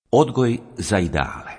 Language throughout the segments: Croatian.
Odgoj za ideale.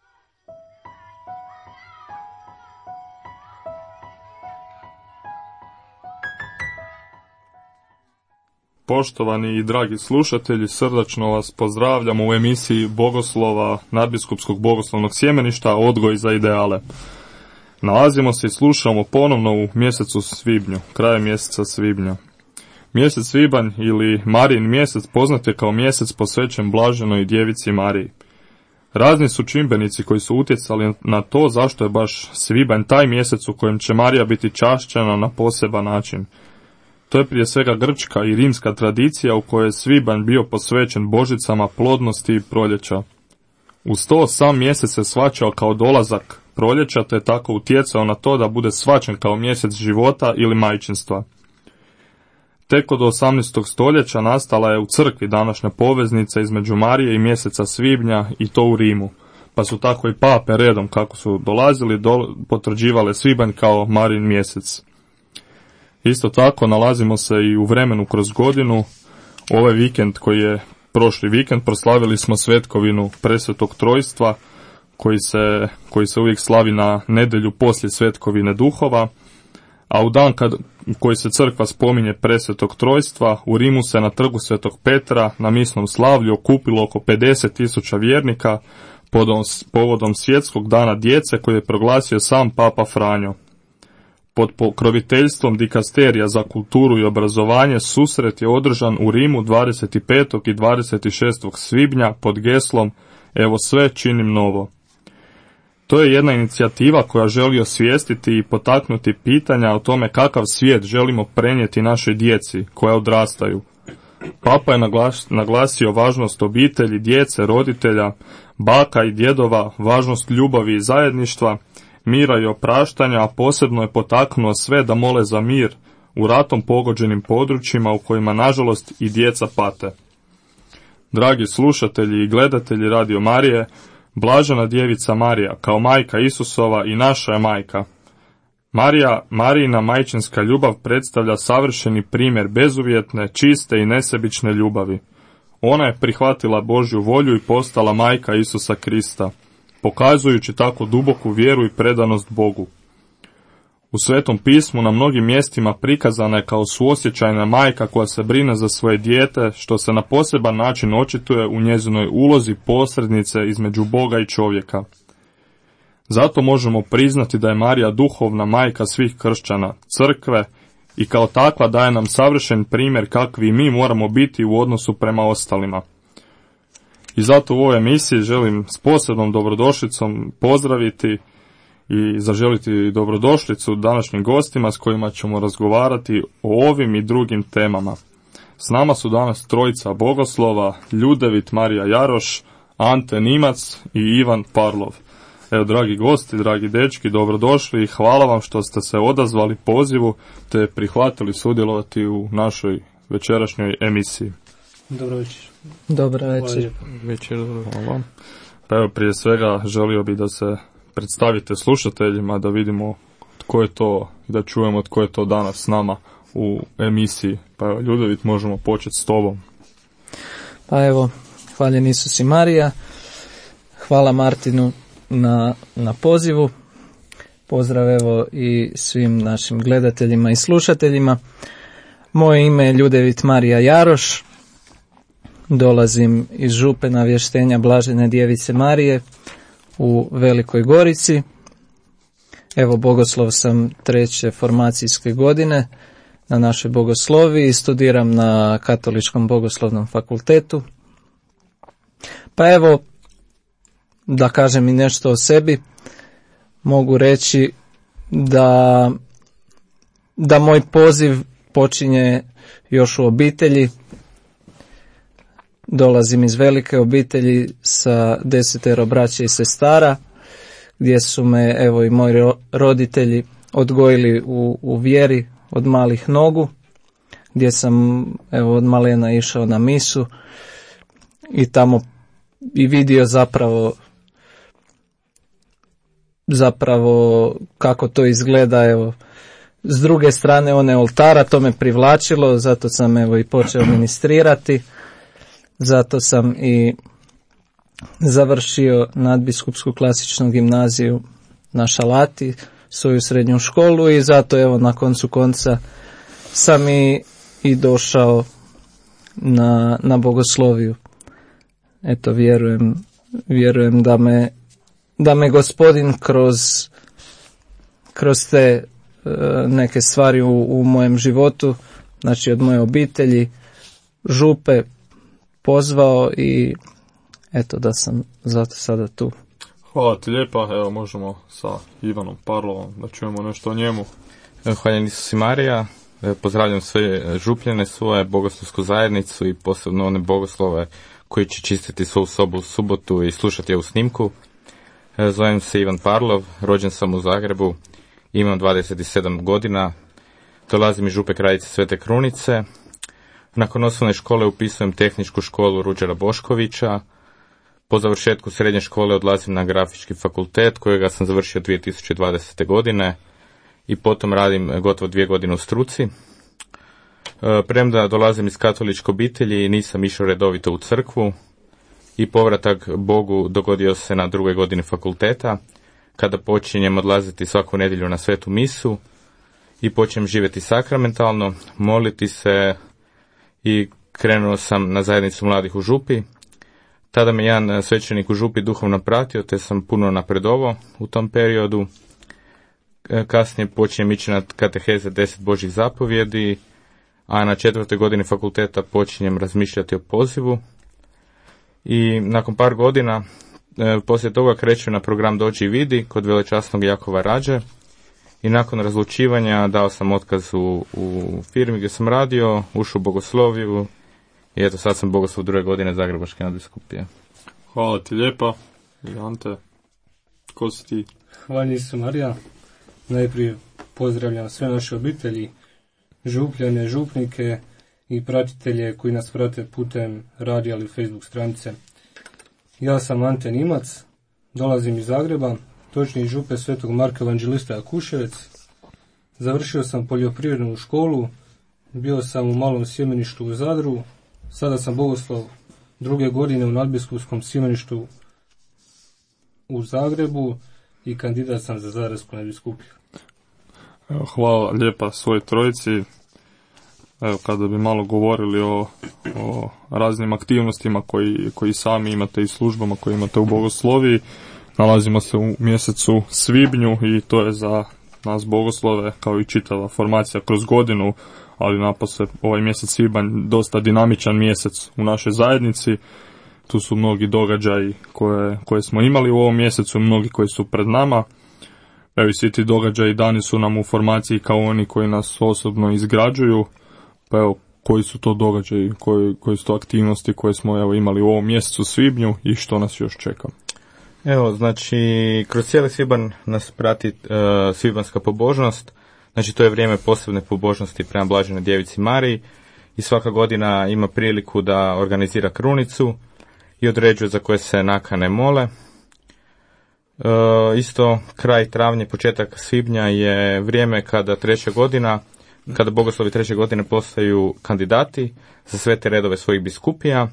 Poštovani i dragi slušatelji, srdačno vas pozdravljamo u emisiji Bogoslova Nadbiskupskog bogoslovnog sjemeništa Odgoj za ideale. Nalazimo se i slušamo ponovno u mjesecu svibnju, krajem mjeseca svibnja. Mjesec svibanj ili Marijin mjesec poznat je kao mjesec posvećen Blaženoj djevici Mariji. Razni su čimbenici koji su utjecali na to zašto je baš svibanj taj mjesec u kojem će Marija biti čašćena na poseban način. To je prije svega grčka i rimska tradicija u kojoj je svibanj bio posvećen božicama plodnosti i proljeća. Uz to sam mjesec se shvaćao kao dolazak proljeća, te je tako utjecao na to da bude shvaćen kao mjesec života ili majčinstva. Tek od 18. stoljeća nastala je u crkvi današnja poveznica između Marije i mjeseca svibnja, i to u Rimu, pa su tako i pape redom kako su dolazili potvrđivale svibanj kao Marijin mjesec. Isto tako nalazimo se i u vremenu kroz godinu. Ovaj vikend koji je prošli vikend proslavili smo svetkovinu Presvetog Trojstva koji se uvijek slavi na nedjelju poslije svetkovine duhova, a u dan u koji se crkva spominje Presvetog Trojstva, u Rimu se na trgu Svetog Petra na misnom slavlju okupilo oko 50.000 vjernika povodom svjetskog dana djece koji je proglasio sam Papa Franjo. Pod pokroviteljstvom dikasterija za kulturu i obrazovanje susret je održan u Rimu 25. i 26. svibnja pod geslom "Evo sve činim novo". To je jedna inicijativa koja želi osvijestiti i potaknuti pitanja o tome kakav svijet želimo prenijeti našoj djeci koja odrastaju. Papa je naglasio važnost obitelji, djece, roditelja, baka i djedova, važnost ljubavi i zajedništva, mira i opraštanja, a posebno je potaknuo sve da mole za mir u ratom pogođenim područjima u kojima nažalost i djeca pate. Dragi slušatelji i gledatelji Radio Marije, Blažena djevica Marija kao majka Isusova i naša je majka. Marijina majčinska ljubav predstavlja savršeni primjer bezuvjetne, čiste i nesebične ljubavi. Ona je prihvatila Božju volju i postala majka Isusa Krista, pokazujući tako duboku vjeru i predanost Bogu. U Svetom pismu na mnogim mjestima prikazana je kao suosjećajna majka koja se brine za svoje dijete, što se na poseban način očituje u njezinoj ulozi posrednice između Boga i čovjeka. Zato možemo priznati da je Marija duhovna majka svih kršćana, crkve, i kao takva daje nam savršen primjer kakvi mi moramo biti u odnosu prema ostalima. I zato u ovoj emisiji želim s posebnom dobrodošlicom pozdraviti i zaželiti dobrodošlicu današnjim gostima s kojima ćemo razgovarati o ovim i drugim temama. S nama su danas trojica bogoslova, Ljudevit Marija Jaroš, Ante Nimac i Ivan Parlov. Evo, dragi gosti, dragi dečki, dobrodošli i hvala vam što ste se odazvali pozivu te prihvatili sudjelovati u našoj večerašnjoj emisiji. Dobro večer. Dobro večer. Hvala. Pa evo, prije svega želio bih da se predstavite slušateljima, da vidimo tko je to, da čujemo tko je to danas s nama u emisiji. Pa evo, Ljudevit, možemo početi s tobom. Pa evo, hvaljen Isus i Marija. Hvala Martinu na pozivu. Pozdrav evo i svim našim gledateljima i slušateljima. Moje ime je Ljudevit Marija Jaroš. Dolazim iz župe navještenja Blažene djevice Marije u Velikoj Gorici. Evo, bogoslov sam 3. formacijske godine na našoj bogosloviji i studiram na Katoličkom bogoslovnom fakultetu. Pa evo, da kažem i nešto o sebi, mogu reći da moj poziv počinje još u obitelji. Dolazim iz velike obitelji sa 10 braće i sestara, gdje su me evo i moji roditelji odgojili u vjeri od malih nogu, gdje sam evo od malena išao na misu i tamo i vidio zapravo kako to izgleda, evo s druge strane one oltara, to me privlačilo, zato sam evo i počeo ministrirati. Zato sam i završio nadbiskupsku klasičnu gimnaziju na Šalati, svoju srednju školu, i zato evo na koncu konca sam i došao na bogosloviju. Eto, vjerujem da me Gospodin kroz te neke stvari u mojem životu, znači od moje obitelji, župe, pozvao, i eto da sam zato sada tu. Hvala ti lijepa, evo možemo sa Ivanom Parlovom da čujemo nešto o njemu. Hvaljen Isus i Marija, pozdravljam sve župljane, svoje bogoslovsku zajednicu i posebno one bogoslove koji će čistiti svoju sobu u subotu i slušati ovu snimku. Zovem se Ivan Parlov, rođen sam u Zagrebu, imam 27 godina, dolazim iz Župe Kraljice Svete Krunice. Nakon osnovne škole upisujem tehničku školu Ruđera Boškovića. Po završetku srednje škole odlazim na grafički fakultet kojega sam završio 2020. godine i potom radim gotovo 2 godine u struci. Premda dolazim iz katoličke obitelji i nisam išao redovito u crkvu i povratak Bogu dogodio se na 2. godini fakulteta, kada počinjem odlaziti svaku nedjelju na svetu misu i počnem živjeti sakramentalno, moliti se, i krenuo sam na zajednicu mladih u Župi. Tada me jedan svećenik u Župi duhovno pratio, te sam puno napredovao u tom periodu. Kasnije počinjem ići na kateheze 10 Božjih zapovjedi, a na 4. godini fakulteta počinjem razmišljati o pozivu. I nakon par godina, poslije toga krećem na program Dođi i vidi kod velečasnog Jakova Rađe. I nakon razlučivanja dao sam otkaz u firmi gdje sam radio, ušao u bogosloviju i eto sad sam bogoslov 2. godine Zagrebačke nadbiskupije. Hvala ti lijepa. I Ante, ko si ti? Hvala Isus Marija. Najprije pozdravljam sve naše obitelji, župljane, župnike i pratitelje koji nas prate putem radija ili Facebook stranice. Ja sam Ante Nimac, dolazim iz Zagreba, točnije iz Župe Svetog Marka Evanđelista Jakuševec. Završio sam poljoprivrednu školu, bio sam u malom sjemeništu u Zadru, sada sam bogoslov 2. godine u nadbiskupskom sjemeništu u Zagrebu i kandidat sam za Zadarsku nadbiskupiju. Hvala lijepa svoj trojici. Evo, kada bi malo govorili o raznim aktivnostima koji sami imate i službama koje imate u bogosloviji, nalazimo se u mjesecu svibnju i to je za nas bogoslove, kao i čitava formacija kroz godinu, ali napose ovaj mjesec svibanj dosta dinamičan mjesec u našoj zajednici. Tu su mnogi događaji koje smo imali u ovom mjesecu, mnogi koji su pred nama. Evo, i svi ti događaji dani su nam u formaciji kao oni koji nas osobno izgrađuju. Pa evo, koji su to događaji, koji su to aktivnosti koje smo imali u ovom mjesecu svibnju i što nas još čeka? Evo, znači, kroz cijeli svibanj nas prati svibanjska pobožnost. Znači, to je vrijeme posebne pobožnosti prema Blaženoj Djevici Mariji i svaka godina ima priliku da organizira krunicu i određuje za koje se nakane mole. Isto kraj travnja, početak svibnja je vrijeme kada bogoslovi 3. godine postaju kandidati za sve te redove svojih biskupija.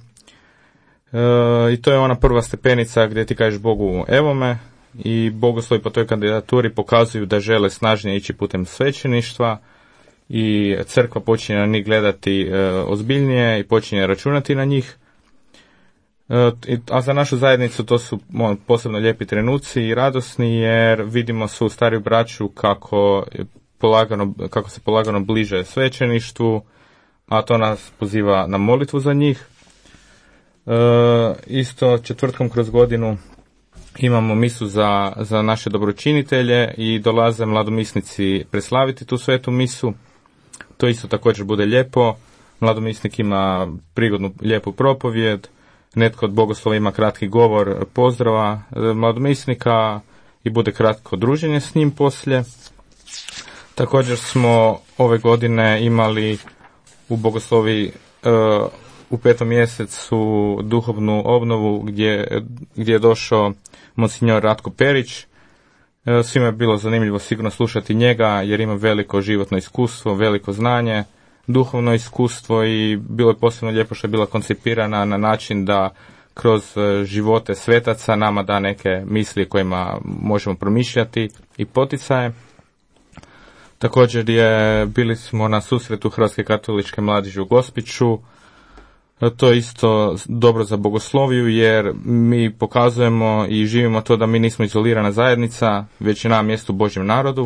I to je ona prva stepenica gdje ti kažeš Bogu evo me, i bogoslovi po toj kandidaturi pokazuju da žele snažnije ići putem svećeništva i crkva počinje na njih gledati ozbiljnije i počinje računati na njih. A za našu zajednicu to su posebno lijepi trenuci i radosni, jer vidimo svu stariju braću kako se polagano bliže svećeništvu, a to nas poziva na molitvu za njih. Isto četvrtkom kroz godinu imamo misu za naše dobročinitelje i dolaze mladomisnici preslaviti tu svetu misu. To isto također bude lijepo. Mladomisnik ima prigodnu lijepu propovijed, netko od bogoslova ima kratki govor pozdrava mladomisnika i bude kratko druženje s njim poslije. Također smo ove godine imali u bogoslovi u 5. mjesecu duhovnu obnovu gdje je došao monsignor Ratko Perić. Svima je bilo zanimljivo sigurno slušati njega jer ima veliko životno iskustvo, veliko znanje, duhovno iskustvo i bilo je posebno lijepo što je bila koncipirana na način da kroz živote svetaca nama da neke misli kojima možemo promišljati i poticaje. Također bili smo na susretu Hrvatske katoličke mladeži u Gospiću. To je isto dobro za bogosloviju jer mi pokazujemo i živimo to da mi nismo izolirana zajednica, već je na mjestu Božjem narodu.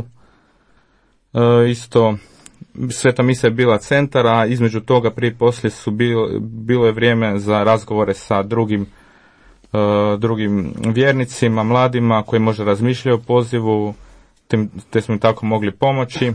Isto Sveta misa je bila centar, a između toga prije i poslije bilo je vrijeme za razgovore sa drugim vjernicima, mladima koji možda razmišljaju o pozivu, te smo im tako mogli pomoći.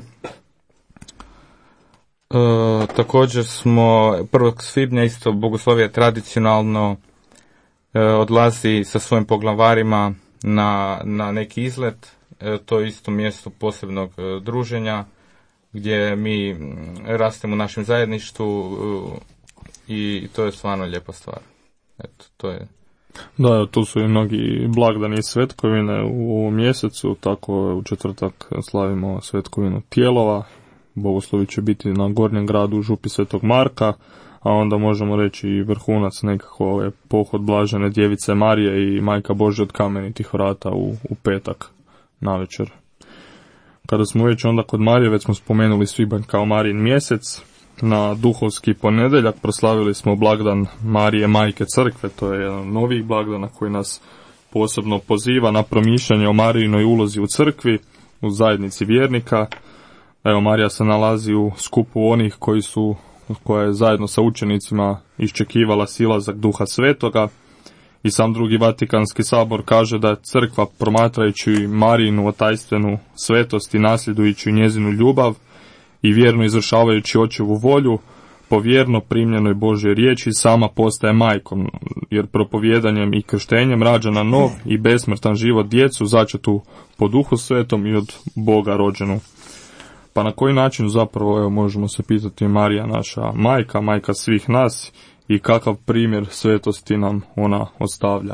Također smo 1. svibnja isto bogoslovije tradicionalno odlazi sa svojim poglavarima na neki izlet. To je isto mjesto posebnog druženja gdje mi rastemo u našem zajedništvu i to je stvarno lijepa stvar. Eto, to je. Da, tu su i mnogi blagdani i svetkovine u ovom mjesecu, tako u četvrtak slavimo svetkovinu Tijelova, bogoslovi će biti na Gornjem gradu u župi Svetog Marka, a onda možemo reći i vrhunac nekako je pohod Blažene Djevice Marije i Majka Božja od Kamenitih vrata u petak navečer. Kada smo već onda kod Marije, već smo spomenuli svibanj kao Marijin mjesec. Na duhovski ponedjeljak proslavili smo blagdan Marije Majke Crkve, to je jedan novih blagdana koji nas posebno poziva na promišljanje o Marijinoj ulozi u crkvi, u zajednici vjernika. Evo, Marija se nalazi u skupu onih koja je zajedno sa učenicima iščekivala silazak Duha Svetoga. I sam drugi Vatikanski sabor kaže da je crkva, promatrajući Marijinu otajstvenu svetost i nasljedujući njezinu ljubav i vjerno izvršavajući očevu volju, po vjerno primljenoj Božjoj riječi sama postaje majkom, jer propovjedanjem i krštenjem rađa na nov i besmrtan život djecu začetu po Duhu Svetom i od Boga rođenu. Pa na koji način zapravo, evo, možemo se pitati, Marija naša majka svih nas, i kakav primjer svetosti nam ona ostavlja?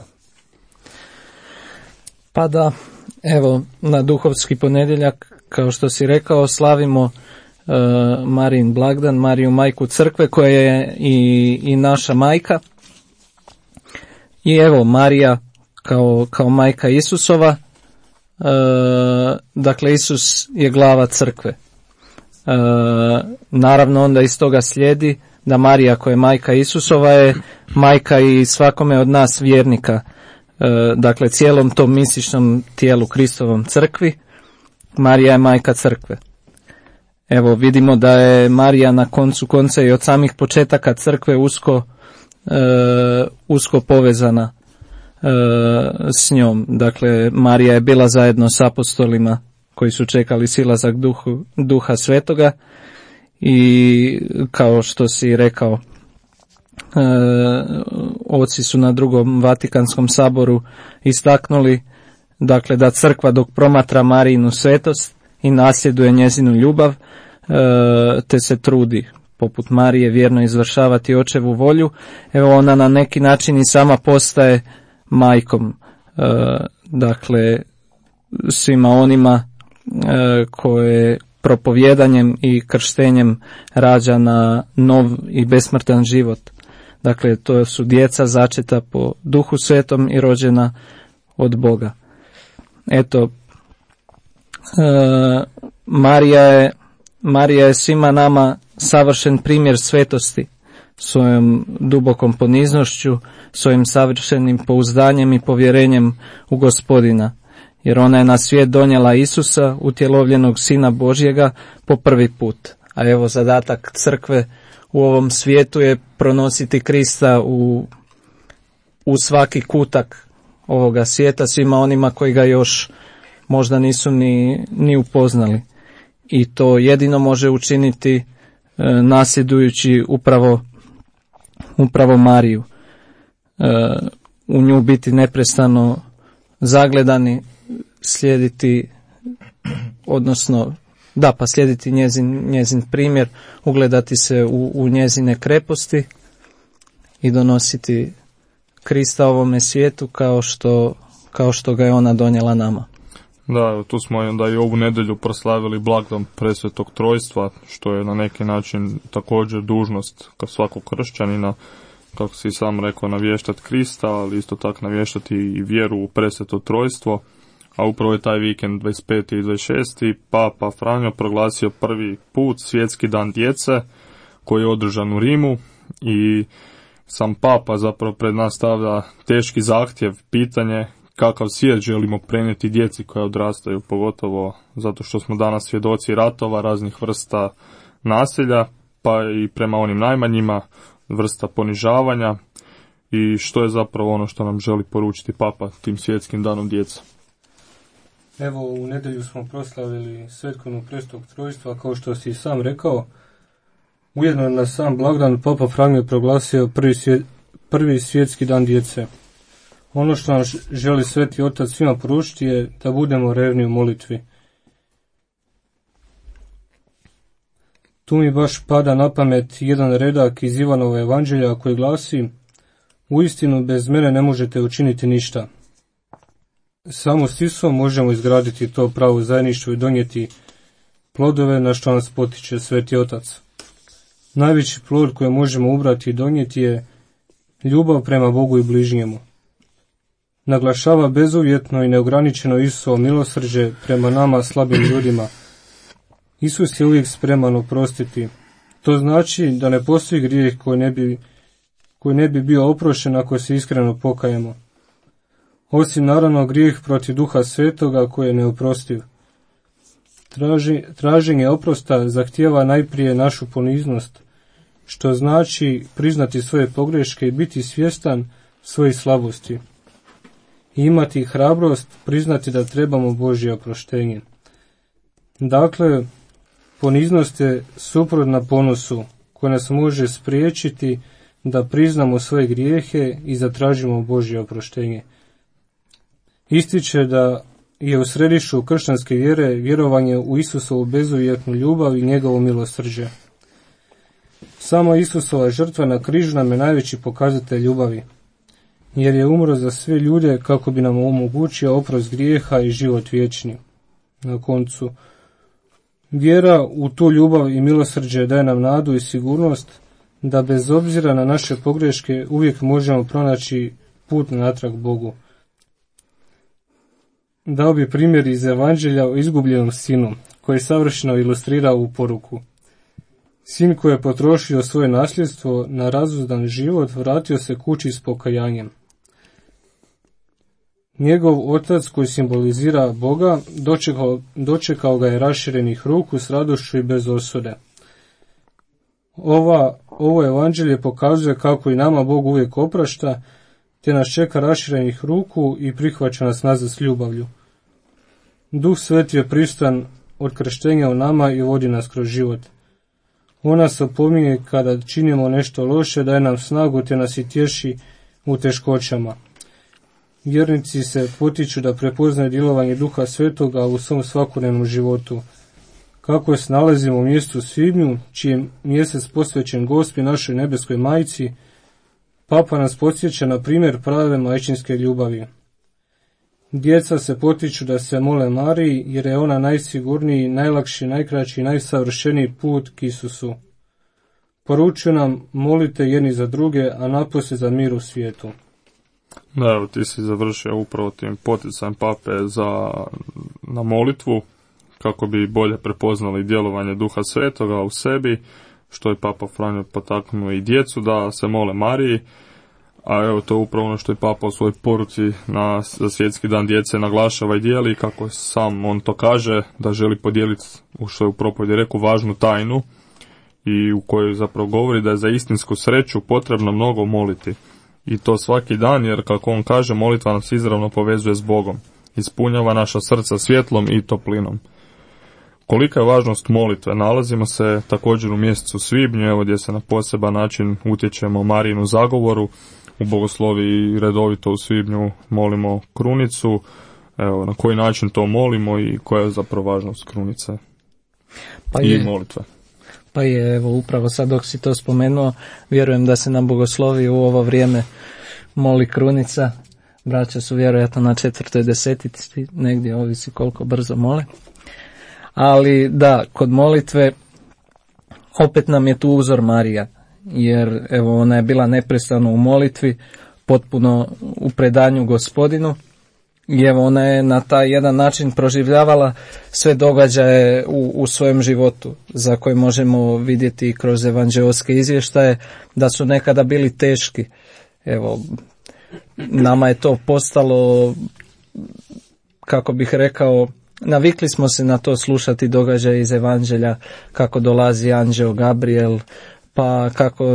Pa da, evo, na duhovski ponedjeljak, kao što si rekao, slavimo Marijin blagdan, Mariju majku crkve, koja je i naša majka. I evo, Marija kao majka Isusova, dakle Isus je glava crkve. Naravno onda iz toga slijedi da Marija koja je majka Isusova je majka i svakome od nas vjernika, dakle cijelom tom mističnom tijelu Kristovom crkvi. Marija je majka crkve. Evo, vidimo da je Marija na koncu konca i od samih početaka crkve usko povezana s njom. Dakle, Marija je bila zajedno s apostolima koji su čekali silazak Duha Svetoga i kao što si rekao, oci su na drugom Vatikanskom saboru istaknuli, dakle, da crkva dok promatra Marijinu svetost i nasljeduje njezinu ljubav, te se trudi poput Marije vjerno izvršavati očevu volju, evo ona na neki način i sama postaje majkom, dakle svima onima koje propovjedanjem i krštenjem rađa na nov i besmrtan život. Dakle, to su djeca začeta po Duhu Svetom i rođena od Boga. Eto, Marija je svima nama savršen primjer svetosti, svojom dubokom poniznošću, svojim savršenim pouzdanjem i povjerenjem u Gospodina, jer ona je na svijet donijela Isusa, utjelovljenog Sina Božjega, po prvi put. A evo, zadatak crkve u ovom svijetu je pronositi Krista u svaki kutak ovoga svijeta, svima onima koji ga još možda nisu ni upoznali. I to jedino može učiniti nasljedujući upravo Mariju. U nju biti neprestano zagledani, slijediti, odnosno slijediti njezin primjer, ugledati se u njezine kreposti i donositi Krista ovome svijetu kao što ga je ona donijela nama. Da, tu smo onda i ovu nedjelju proslavili blagdan Presvetog Trojstva, što je na neki način također dužnost svakog kršćanina, kako si sam rekao, navještati Krista, ali isto tako navještati i vjeru u presveto trojstvo. A upravo je taj vikend 25. i 26. Papa Franjo proglasio prvi put svjetski dan djece koji je održan u Rimu i sam Papa zapravo pred nas stavlja teški zahtjev, pitanje kakav svijet želimo prenijeti djeci koja odrastaju, pogotovo zato što smo danas svjedoci ratova, raznih vrsta nasilja, pa i prema onim najmanjima, vrsta ponižavanja i što je zapravo ono što nam želi poručiti Papa tim svjetskim danom djece. Evo, u nedjelju smo proslavili svetkovinu Presvetog trojstva, kao što si sam rekao. Ujedno na sam blagdan Papa Franjo je proglasio prvi svjetski dan djece. Ono što nam želi Sveti Otac svima poručiti je da budemo revni u molitvi. Tu mi baš pada na pamet jedan redak iz Ivanova evanđelja koji glasi: uistinu bez mene ne možete učiniti ništa. Samo s Isom možemo izgraditi to pravo zajedništvo i donijeti plodove na što nas potiče Sveti Otac. Najveći plod koji možemo ubrati i donijeti je ljubav prema Bogu i bližnjemu. Naglašava bezuvjetno i neograničeno Isusovo milosrđe prema nama slabim ljudima. Isus je uvijek spreman oprostiti. To znači da ne postoji grijeh koji ne bi bio oprošten ako se iskreno pokajemo. Osim naravno grijeh protiv Duha Svetoga koji je neoprostiv. Traženje oprosta zahtijeva najprije našu poniznost, što znači priznati svoje pogreške i biti svjestan svojih slabosti. I imati hrabrost priznati da trebamo Božje oproštenje. Dakle, poniznost je suprotna ponosu koja nas može spriječiti da priznamo svoje grijehe i zatražimo Božje oproštenje. Ističe da je u središtu kršćanske vjere vjerovanje u Isusovu bezuvjetnu ljubav i njegovo milosrđe. Sama Isusova žrtva na križu nam je najveći pokazatelj ljubavi, jer je umro za sve ljude kako bi nam omogućio oprost grijeha i život vječni. Na koncu, vjera u tu ljubav i milosrđe daje nam nadu i sigurnost da bez obzira na naše pogreške uvijek možemo pronaći put natrag Bogu. Dao bi primjer iz Evanđelja o izgubljenom sinu, koji savršeno ilustrira ovu poruku. Sin koji je potrošio svoje nasljedstvo na razuzdan život vratio se kući s pokajanjem. Njegov otac koji simbolizira Boga dočekao ga je raširenih ruku s radošću i bez osude. Ovo evanđelje pokazuje kako i nama Bog uvijek oprašta, te nas čeka raširenih ruku i prihvaća nas nazad s ljubavlju. Duh Sveti je prisutan od krštenja u nama i vodi nas kroz život. On nas opominje kada činimo nešto loše, daje nam snagu te nas i tješi u teškoćama. Vjernici se potiču da prepoznaju djelovanje Duha Svetoga u svom svakodnevnom životu. Kako se nalazimo u mjestu Svibnju, čiji je mjesec posvećen Gospi našoj nebeskoj Majci, Papa nas podsjeća na primjer prave majčinske ljubavi. Djeca se potiču da se mole Mariji, jer je ona najsigurniji, najlakši, najkraći i najsavršeniji put k Isusu. Poručuju nam, molite jedni za druge, a napose za mir u svijetu. Da, evo ti si završio upravo tim poticajem Pape na molitvu, kako bi bolje prepoznali djelovanje Duha Svetoga u sebi, što je Papa Franjo potaknuo i djecu da se mole Mariji, a evo to je upravo ono što je Papa u svojoj poruci za svjetski dan djece naglašava i dijeli, kako sam on to kaže, da želi podijeliti, u što je u propovjedi rekao, važnu tajnu, i u kojoj zapravo govori da je za istinsku sreću potrebno mnogo moliti. I to svaki dan, jer kako on kaže, molitva nas izravno povezuje s Bogom, ispunjava naša srca svjetlom i toplinom. Kolika je važnost molitve? Nalazimo se također u mjesecu svibnju, evo gdje se na poseban način utječemo Marijinu zagovoru. U bogoslovi redovito u svibnju molimo krunicu. Evo, na koji način to molimo i koja je zapravo važnost krunice i molitve? Pa je, evo, upravo sad dok si to spomenuo, vjerujem da se na bogoslovi u ovo vrijeme moli krunica. Braća su vjerojatno na 4. desetici, negdje ovisi koliko brzo mole. Ali da, kod molitve opet nam je tu uzor Marija, jer evo ona je bila neprestano u molitvi, potpuno u predanju Gospodinu i evo ona je na taj jedan način proživljavala sve događaje u svojem životu, za koje možemo vidjeti kroz evanđeoske izvještaje da su nekada bili teški. Evo, nama je to postalo, kako bih rekao, navikli smo se na to slušati događaje iz evanđelja, kako dolazi anđeo Gabriel, pa kako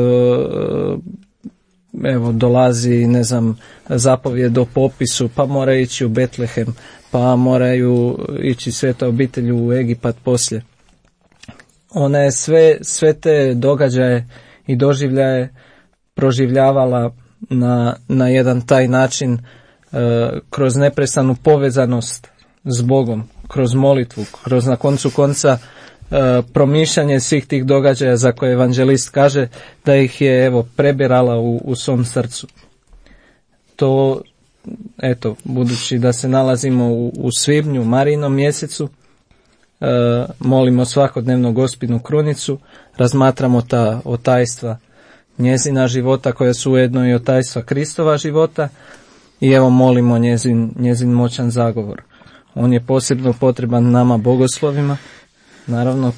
evo dolazi, ne znam, zapovjed o popisu, pa mora ići u Betlehem, pa moraju ići sveta obitelj u Egipat poslije. Ona je sve te događaje i doživljaje proživljavala na jedan taj način, kroz neprestanu povezanost s Bogom, kroz molitvu, kroz na koncu konca promišljanje svih tih događaja za koje evanđelist kaže da ih je evo prebirala u svom srcu. To, eto, budući da se nalazimo u svibnju, Marijinom mjesecu, molimo svakodnevno Gospinu krunicu, razmatramo ta otajstva njezina života koja su ujedno i otajstva Kristova života i evo molimo njezin moćan zagovor. On je posebno potreban nama bogoslovima, naravno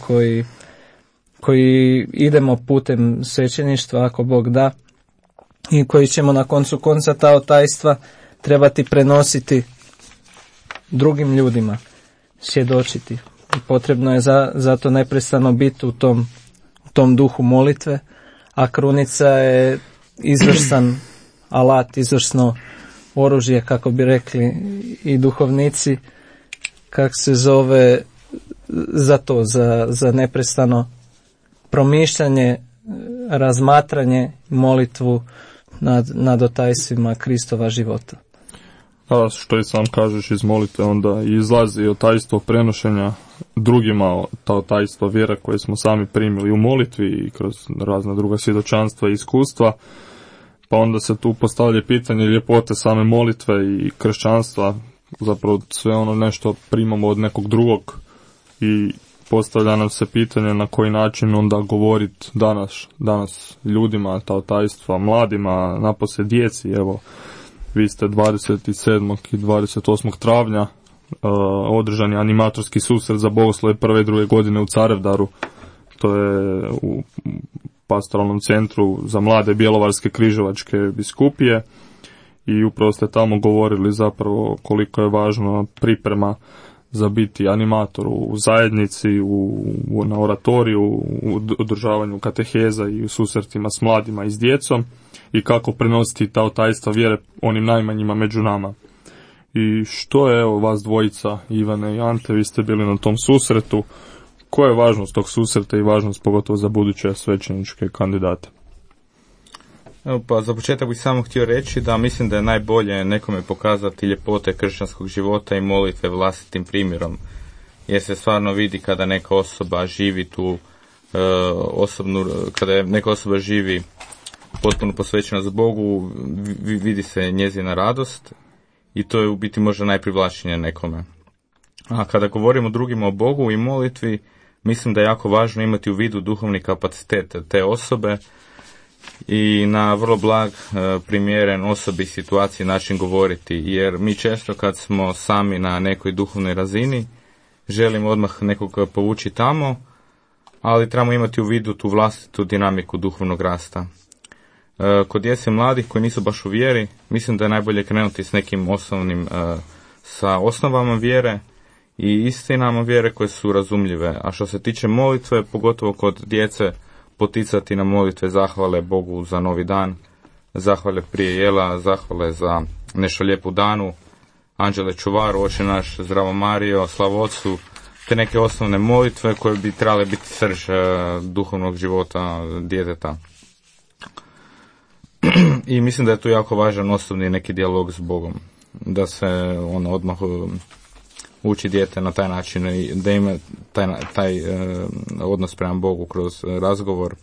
koji idemo putem svećeništva ako Bog da i koji ćemo na koncu konca ta otajstva trebati prenositi drugim ljudima, svjedočiti. Potrebno je zato neprestano biti u tom duhu molitve, a krunica je izvrstan alat, izvrsno oružje, kako bi rekli i duhovnici, kak se zove, za to, za neprestano promišljanje, razmatranje, molitvu nad otajstvima Kristova života. A što i sam kažeš iz molitve, onda izlazi otajstvo prenošenja drugima, ta otajstvo vjera koje smo sami primili u molitvi i kroz razna druga svjedočanstva i iskustva, pa onda se tu postavlja pitanje ljepote same molitve i kršćanstva, zapravo sve ono nešto primamo od nekog drugog i postavlja nam se pitanje na koji način onda govoriti danas ljudima ta otajstva, mladima, napose djeci. Evo, vi ste 27. i 28. travnja održani animatorski susret za bogoslove prve i druge godine u Carevdaru. To je u pastoralnom centru za mlade Bjelovarske križevačke biskupije i upravo ste tamo govorili zapravo koliko je važna priprema za biti animator u zajednici, na oratoriju, u održavanju kateheza i u susretima s mladima i s djecom i kako prenositi ta otajstva vjere onim najmanjima među nama. I što je, evo, vas dvojica, Ivane i Ante, vi ste bili na tom susretu, koja je važnost tog susreta i važnost pogotovo za buduće svećeničke kandidate? Evo, pa za početak bih samo htio reći da mislim da je najbolje nekome pokazati ljepote kršćanskog života i molitve vlastitim primjerom, jer se stvarno vidi kada neka osoba živi tu kada neka osoba živi potpuno posvećena za Bogu, vidi se njezina radost i to je u biti možda najprivlačnije nekome. A kada govorimo drugima o Bogu i molitvi, mislim da je jako važno imati u vidu duhovni kapacitet te osobe i na vrlo blag, primjeren osobi i situaciji način govoriti, jer mi često kad smo sami na nekoj duhovnoj razini želimo odmah nekog povući tamo, ali trebamo imati u vidu tu vlastitu dinamiku duhovnog rasta. Kod djece mladih koji nisu baš u vjeri, mislim da je najbolje krenuti s nekim sa osnovama vjere i istinama vjere koje su razumljive. A što se tiče molitve, pogotovo kod djece, poticati na molitve zahvale Bogu za novi dan, zahvale prije jela, zahvale za nešto lijepu danu, Anđele čuvaru, Oče naš, Zdravo Marijo, Slavo Otcu, te neke osnovne molitve koje bi trebale biti srž duhovnog života djeteta. I mislim da je tu jako važan osobni neki dijalog s Bogom, da se odmah uči dijete na taj način i da ima taj odnos prema Bogu kroz razgovor.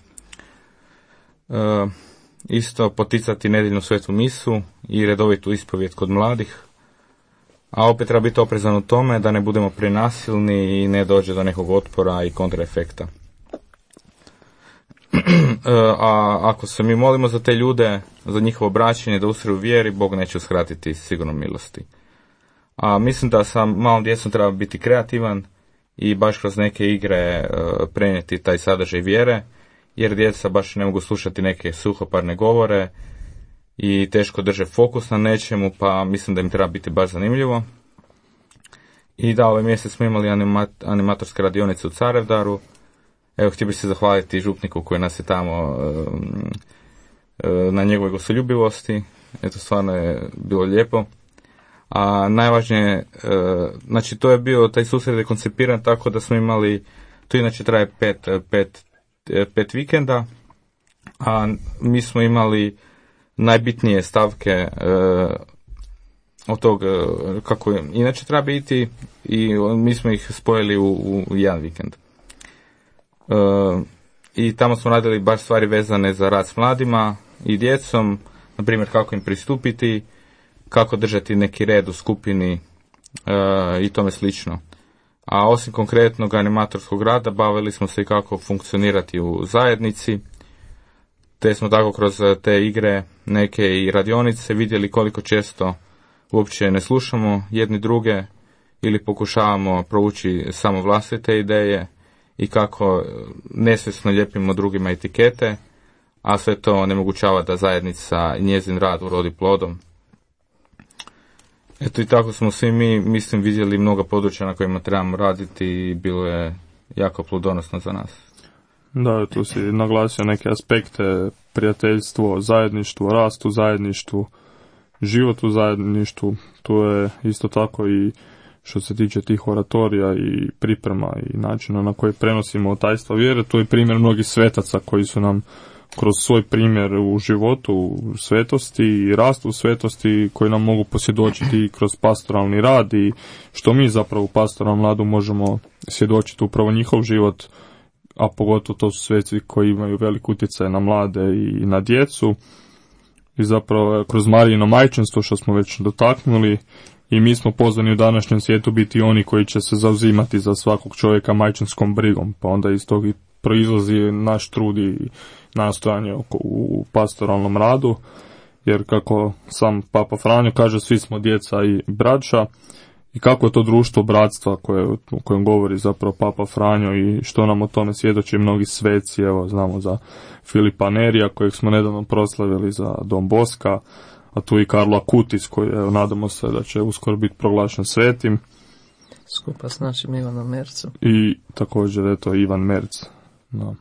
Isto poticati nedjeljnu svetu misu i redovitu ispovijed kod mladih, a opet treba biti oprezan u tome da ne budemo prenasilni i ne dođe do nekog otpora i kontraefekta. A ako se mi molimo za te ljude, za njihovo obraćanje, da ustraju u vjeri, Bog neće uskratiti sigurno milosti. A mislim da sa malom djecom treba biti kreativan i baš kroz neke igre prenijeti taj sadržaj vjere, jer djeca baš ne mogu slušati neke suhoparne govore i teško drže fokus na nečemu, pa mislim da im treba biti baš zanimljivo. I da, ovaj mjesec smo imali animatorske radionice u Carevdaru. Evo, htio bih se zahvaliti župniku koji nas je tamo na njegovoj gostoljubivosti. Eto, stvarno je bilo lijepo. A najvažnije, znači to je bio, taj susret je koncipiran tako da smo imali, to inače traje pet vikenda, a mi smo imali najbitnije stavke od tog kako inače treba biti i mi smo ih spojili u jedan vikend. I tamo smo radili baš stvari vezane za rad s mladima i djecom, na primjer kako im pristupiti, kako držati neki red u skupini i tome slično. A osim konkretnog animatorskog rada, bavili smo se i kako funkcionirati u zajednici, te smo tako kroz te igre, neke i radionice vidjeli koliko često uopće ne slušamo jedni druge ili pokušavamo provući samo vlastite ideje i kako nesvjesno lijepimo drugima etikete, a sve to onemogućava da zajednica i njezin rad urodi plodom. Eto i tako smo svi mi, mislim, vidjeli mnoga područja na kojima trebamo raditi i bilo je jako plodonosno za nas. Da, tu si naglasio neke aspekte, prijateljstvo, zajedništvo, rast u zajedništvu, život u zajedništvu. Tu je isto tako i što se tiče tih oratorija i priprema i načina na koji prenosimo tajstva vjere. Tu je primjer mnogih svetaca koji su nam kroz svoj primjer u životu, u svetosti i rastu u svetosti koji nam mogu posvjedočiti kroz pastoralni rad i što mi zapravo u pastoralnom radu možemo svjedočiti upravo njihov život, a pogotovo to su sveci koji imaju velik utjecaj na mlade i na djecu. I zapravo kroz Marijino majčinstvo što smo već dotaknuli i mi smo pozvani u današnjem svijetu biti oni koji će se zauzimati za svakog čovjeka majčinskom brigom, pa onda iz toga proizlazi naš trud i nastojanje u pastoralnom radu, jer kako sam Papa Franjo kaže, svi smo djeca i braća, i kako je to društvo bratstva o kojem govori zapravo Papa Franjo i što nam o tome svjedoči mnogi sveci. Evo, znamo za Filipa Nerija kojeg smo nedavno proslavili, za Don Boska, a tu i Karlo Acutis koji, evo, nadamo se da će uskoro biti proglašen svetim. Skupa s našim Ivanom Mercom. I također, eto, Ivan Merc. No.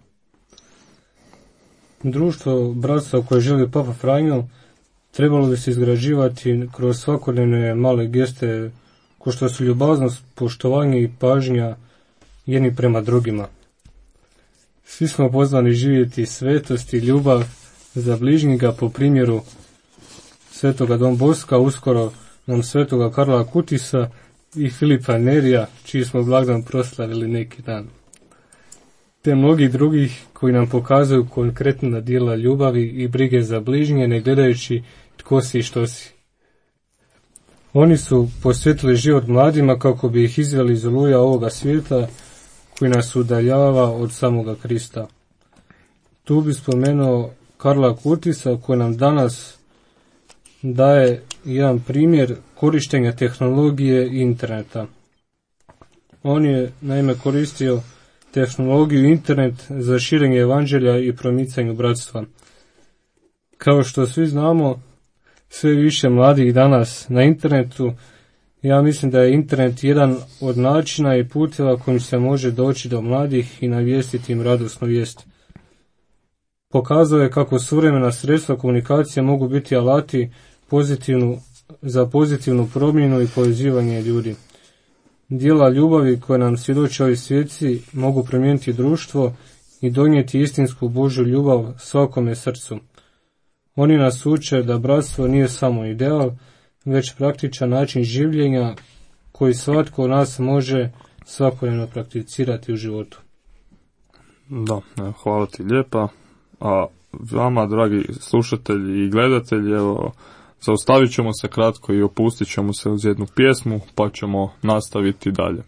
Društvo bratstva koje želi Papa Franjo trebalo bi se izgrađivati kroz svakodnevne male geste ko što su ljubaznost, poštovanje i pažnja jedni prema drugima. Svi smo pozvani živjeti svetost i ljubav za bližnjega po primjeru svetoga Don Boska, uskoro nam svetoga Karla Acutisa i Filipa Nerija, čiji smo blagdan proslavili neki dan. Te mnogih drugih koji nam pokazuju konkretna djela ljubavi i brige za bližnje, ne gledajući tko si i što si. Oni su posvetili život mladima kako bi ih izveli iz oluja ovoga svijeta koji nas udaljava od samoga Krista. Tu bi spomenuo Karla Acutisa koji nam danas daje jedan primjer korištenja tehnologije i interneta. On je naime koristio tehnologiju i internet za širenje evanđelja i promicanje bratstva. Kao što svi znamo, sve više mladih danas na internetu. Ja mislim da je internet jedan od načina i puteva kojim se može doći do mladih i navijestiti im radosnu vijest. Pokazao je kako suvremena sredstva komunikacije mogu biti alati za pozitivnu promjenu i povezivanje ljudi. Djela ljubavi koje nam svjedoče ovi svjetci mogu promijeniti društvo i donijeti istinsku Božju ljubav svakome srcu. Oni nas uče da bratstvo nije samo ideal, već praktičan način življenja koji svatko od nas može svakodnevno prakticirati u životu. Da, hvala ti lijepa. A vama, dragi slušatelji i gledatelji, evo, zaustavit ćemo se kratko i opustit ćemo se uz jednu pjesmu, pa ćemo nastaviti dalje.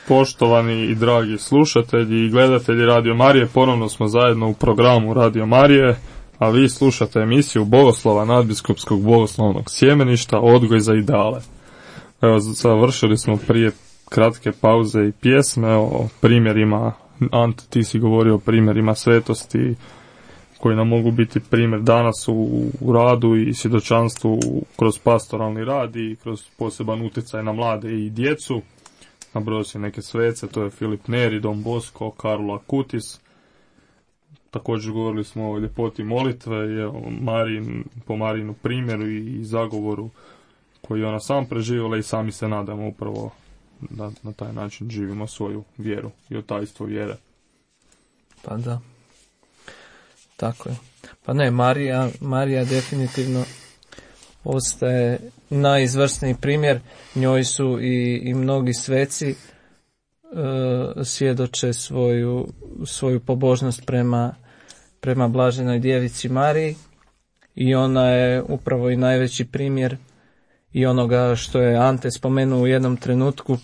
Poštovani i dragi slušatelji i gledatelji Radio Marije, ponovno smo zajedno u programu Radio Marije, a vi slušate emisiju Bogoslova nadbiskupskog bogoslovnog sjemeništa Odgoj za ideale. Evo, završili smo prije kratke pauze i pjesme o primjerima, Ante, ti si govorio o primjerima svetosti koji nam mogu biti primjer danas u radu i svjedočanstvu kroz pastoralni rad i kroz poseban utjecaj na mlade i djecu. Nabrojao si neke svece, to je Filip Neri, Don Bosco, Karlo Acutis. Također govorili smo o ljepoti molitve i po Marijinu primjeru i zagovoru koji ona sam preživjela i sami se nadamo upravo da na taj način živimo svoju vjeru i otajstvo vjere. Pa da. Tako je. Pa ne, Marija definitivno ostaje najizvrsniji primjer. Njoj su i mnogi sveci svjedoče svoju pobožnost prema blaženoj djevici Mariji i ona je upravo i najveći primjer i onoga što je Ante spomenuo u jednom trenutku,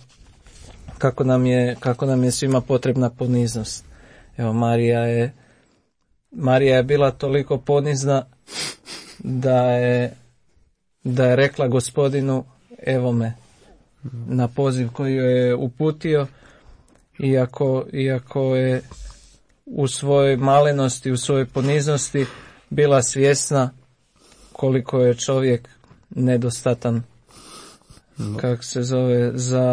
kako nam je svima potrebna poniznost. Evo, Marija je bila toliko ponizna da je rekla Gospodinu, evo me, na poziv koji joj je uputio, iako je u svojoj malenosti, u svojoj poniznosti bila svjesna koliko je čovjek nedostatan, kako se zove,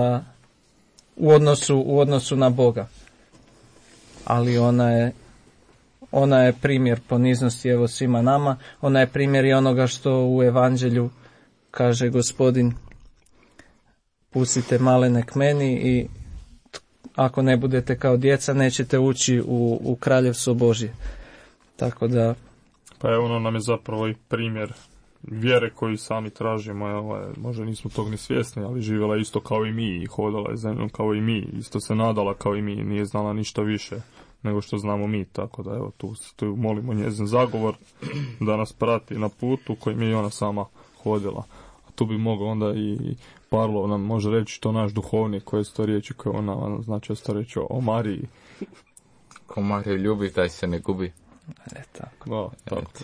u odnosu na Boga. Ali ona je primjer poniznosti, evo, svima nama. Ona je primjer i onoga što u Evanđelju kaže Gospodin, pustite malene k meni i ako ne budete kao djeca nećete ući u kraljevstvo Božje. Tako da... Pa evo, ono nam je zapravo i primjer vjere koju sami tražimo. Možda nismo tog ni svjesni, ali živjela isto kao i mi i hodala je zemljom kao i mi. Isto se nadala kao i mi, nije znala ništa više nego što znamo mi. Tako da evo, tu molimo njezin zagovor da nas prati na putu kojim je ona sama hodila. A tu bi mogao onda i Parlo nam može reći to naš duhovnik, koje su to riječi koje ona znači to reći o Mariji. Ko Mariju ljubi, taj se ne gubi. Tako.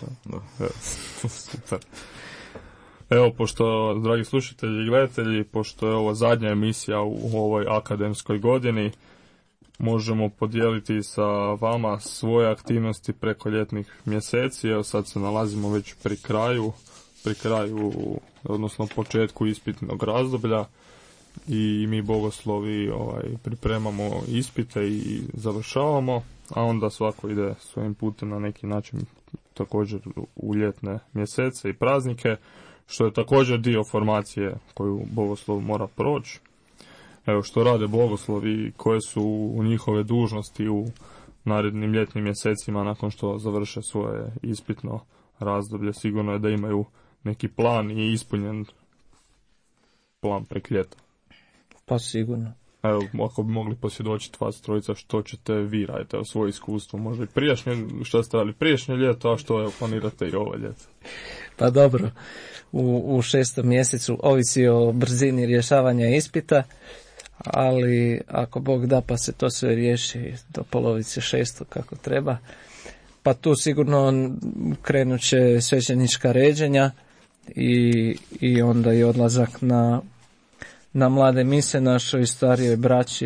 Super. Evo, pošto, dragi slušatelji i gledatelji, pošto je ovo zadnja emisija u ovoj akademskoj godini, možemo podijeliti sa vama svoje aktivnosti preko ljetnih mjeseci. Evo, sad se nalazimo već pri kraju, odnosno početku ispitnog razdoblja i mi bogoslovi pripremamo ispite i završavamo, a onda svako ide svojim putem na neki način također u ljetne mjesece i praznike, što je također dio formacije koju bogoslov mora proći. Evo, što rade bogoslovi, koje su njihove dužnosti u narednim ljetnim mjesecima nakon što završe svoje ispitno razdoblje. Sigurno je da imaju neki plan i ispunjen plan prek ljeta. Pa sigurno. Evo, ako bi mogli posvjedočiti vas trojica, što ćete vi raditi, evo, svoje iskustvo, možda i što ste radili prijašnje ljeto, a što planirate i ovo ljeto? Pa dobro, u 6. mjesecu ovisi o brzini rješavanja ispita, ali ako Bog da pa se to sve riješi do polovice 6. kako treba, pa tu sigurno krenut će svećenička ređenja i onda i odlazak na mlade mise našoj starijoj braći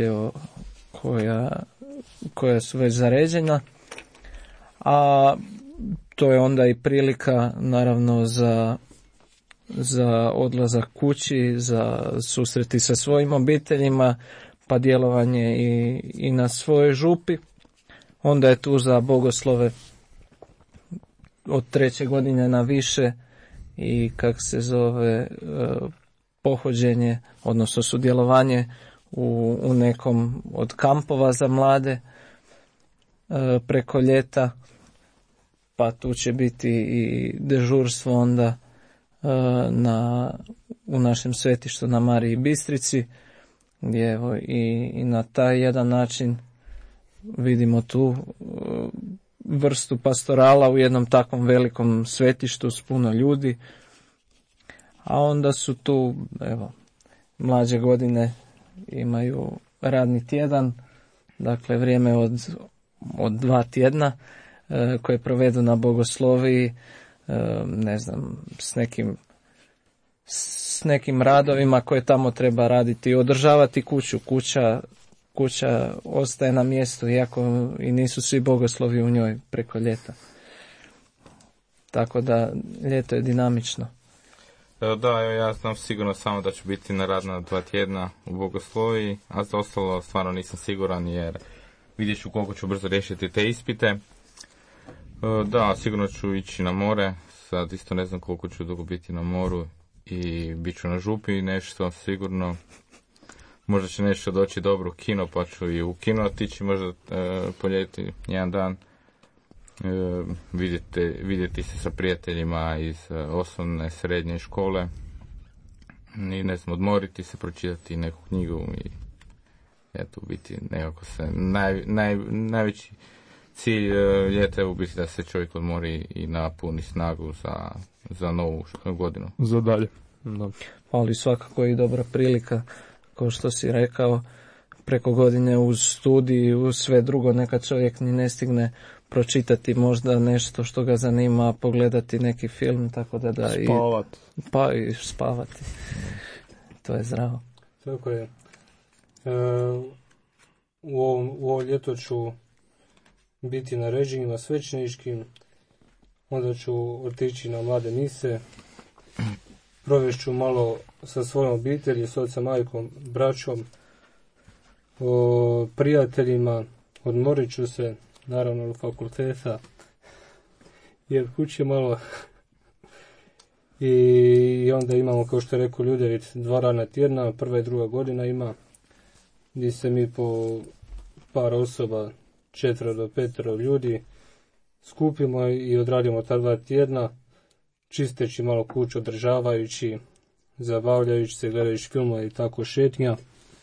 koja su već zaređena, a to je onda i prilika naravno za odlazak kući, za susreti sa svojim obiteljima, pa djelovanje i na svojoj župi. Onda je tu za bogoslove od 3. godine na više i pohođenje, odnosno sudjelovanje u nekom od kampova za mlade preko ljeta, pa tu će biti i dežurstvo onda u našem svetištu na Mariji Bistrici, gdje evo i na taj jedan način vidimo tu vrstu pastorala u jednom takvom velikom svetištu s puno ljudi. A onda su tu, evo, mlađe godine imaju radni tjedan, dakle vrijeme od 2 tjedna koje provedu na bogosloviji, ne znam, s nekim radovima koje tamo treba raditi i održavati kuću. Kuća ostaje na mjestu, iako i nisu svi bogoslovi u njoj preko ljeta. Tako da ljeto je dinamično. Da, ja znam sigurno samo da ću biti na rad na 2 tjedna u bogosloviji, a za ostalo stvarno nisam siguran jer vidjet ću koliko ću brzo riješiti te ispite. Da, sigurno ću ići na more, sad isto ne znam koliko ću dugo biti na moru i bit ću na župi nešto sigurno. Možda će nešto doći dobro u kino, pa ću i u kino otići možda poljeti jedan dan. Vidjeti se sa prijateljima iz osnovne, srednje škole i ne znam, odmoriti se, pročitati neku knjigu i eto, biti nekako se najveći cilj ljeta je u biti da se čovjek odmori i napuni snagu za novu godinu. Za dalje. Ali svakako i dobra prilika, kao što si rekao, preko godine uz studij, uz sve drugo, nekad čovjek ni ne stigne pročitati možda nešto što ga zanima, pogledati neki film, tako da spavati. I spavati. To je zdravo. Tako je. U ovo ljeto ću biti na režijima svećeničkim, onda ću otići na mlade mise, provešću malo sa svojom obitelji, s ocem, majkom, braćom, prijateljima, odmorit ću se, naravno u fakulteta, jer kući malo i onda imamo, kao što je rekao Ljudevit, 2 radna tjedna, 1. i 2. godina ima, gdje se mi po par osoba, 4 do 5 ljudi, skupimo i odradimo ta 2 tjedna, čisteći malo kuću, održavajući, zabavljajući se, gledajući filmove i tako šetnja.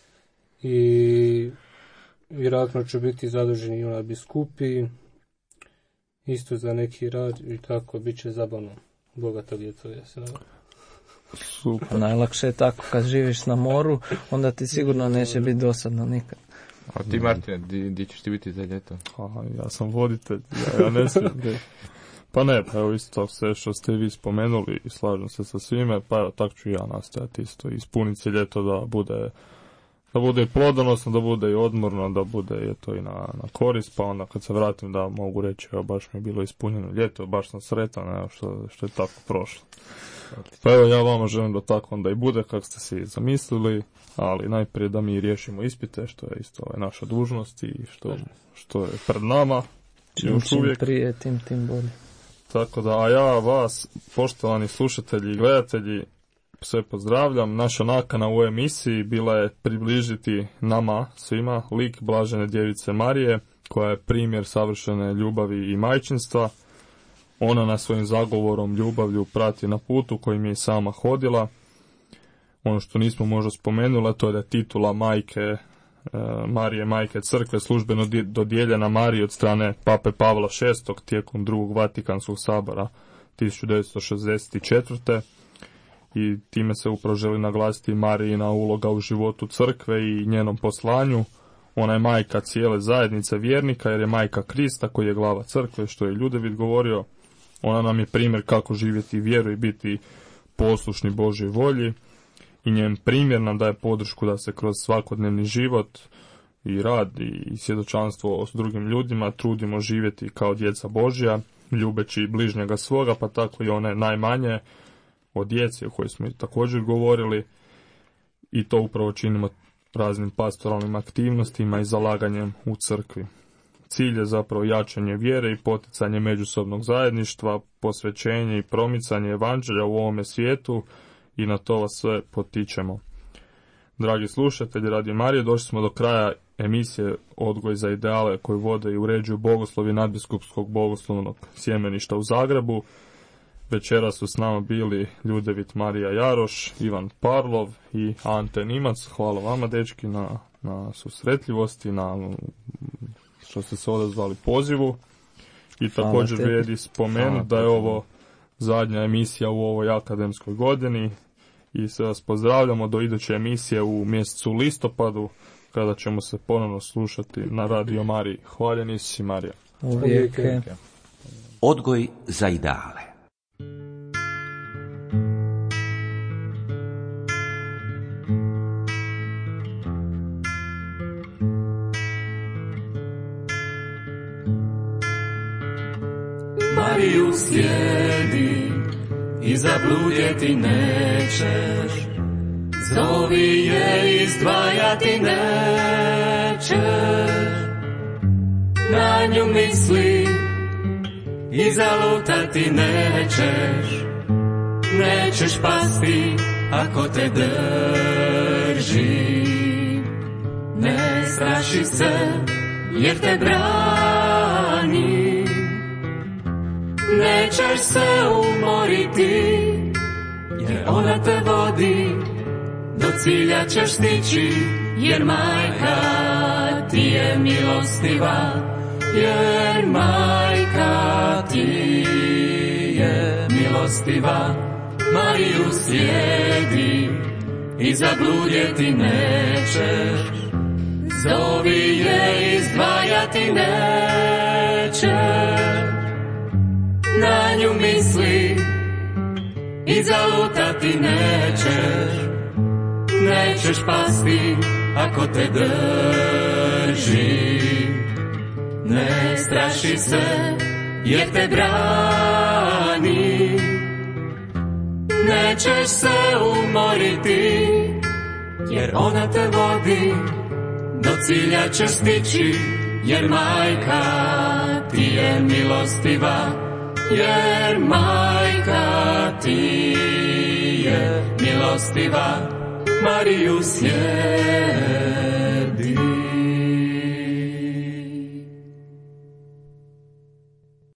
I vjerojatno ću biti zadužen i na biskupiji, isto za neki rad i tako, bit će zabavno, bogato ljeto, ja se nadam. Super. Najlakše je tako, kad živiš na moru, onda ti sigurno neće biti dosadno nikad. A ti, Martine, di ćeš ti biti za ljeto? Ja sam voditelj, ja ne smijem. Pa ne, pa evo isto sve što ste vi spomenuli i slažem se sa svime, pa evo tako ću ja nastojati isto, ispuniti se ljeto da bude i plodonosno, da bude i odmorno, da bude eto i na korist, pa onda kad se vratim da mogu reći, evo baš mi je bilo ispunjeno ljeto, baš sam sretan, evo što je tako prošlo. Pa evo ja vama želim da tako onda i bude kako ste si zamislili, ali najprije da mi riješimo ispite, što je isto naša dužnost i što je pred nama. Čim prije, tim bolje. Tako da, a ja vas, poštovani slušatelji i gledatelji, sve pozdravljam. Naša nakana u ovoj emisiji bila je približiti nama svima lik Blažene djevice Marije, koja je primjer savršene ljubavi i majčinstva. Ona nas svojim zagovorom, ljubavlju prati na putu kojim je i sama hodila. Ono što nismo možda spomenuli, to je da je titula majke Marije, majke crkve, službeno dodijeljena Mariji od strane Pape Pavla VI tijekom drugog Vatikanskog sabora 1964. I time se upravo želi naglasiti Marijina uloga u životu crkve i njenom poslanju. Ona je majka cijele zajednice vjernika jer je majka Krista koji je glava crkve, što je Ljudevit govorio. Ona nam je primjer kako živjeti vjeru i biti poslušni Božjoj volji. I njen primjer nam daje podršku da se kroz svakodnevni život i rad i svjedočanstvo s drugim ljudima trudimo živjeti kao djeca Božja, ljubeći bližnjega svoga, pa tako i one najmanje od djece o kojoj smo i također govorili, i to upravo činimo raznim pastoralnim aktivnostima i zalaganjem u crkvi. Cilj je zapravo jačanje vjere i poticanje međusobnog zajedništva, posvećenje i promicanje evanđelja u ovome svijetu, i na to vas sve potičemo. Dragi slušatelji Radio Marije, došli smo do kraja emisije Odgoj za ideale koju vode i uređuju bogoslovi Nadbiskupskog bogoslovnog sjemeništa u Zagrebu. Večera su s nama bili Ljudevit Marija Jaroš, Ivan Parlov i Ante Nimac. Hvala vama, dečki, na susretljivosti, na što ste se odazvali pozivu. I također vrijedi spomenuti da je ovo zadnja emisija u ovoj akademskoj godini i sve vas pozdravljamo do iduće emisije u mjesecu listopadu, kada ćemo se ponovno slušati na Radio Mariji. Hvaljeni si, Marija. Uvijek. Odgoj za ideale. Mariju slijedi i zabludjeti nećeš, zovi je izdvajati nećeš, na nju misli i zalutati nećeš, nećeš pasti ako te drži, ne straši se jer te brani. Nećeš se umoriti, jer ona te vodi, do cilja ćeš stići, jer majka ti je milostiva, jer majka ti je milostiva. Mariju slijedi i zabludjeti nećeš, zovi je izdvajati nećeš, na nju misli i zalutati nećeš, nećeš pasti ako te drži, ne straši se jer te brani, nećeš se umoriti jer ona te vodi, do cilja ćeš stići, jer majka ti je milostiva, jer majka ti je milostiva. Mariju slijedi.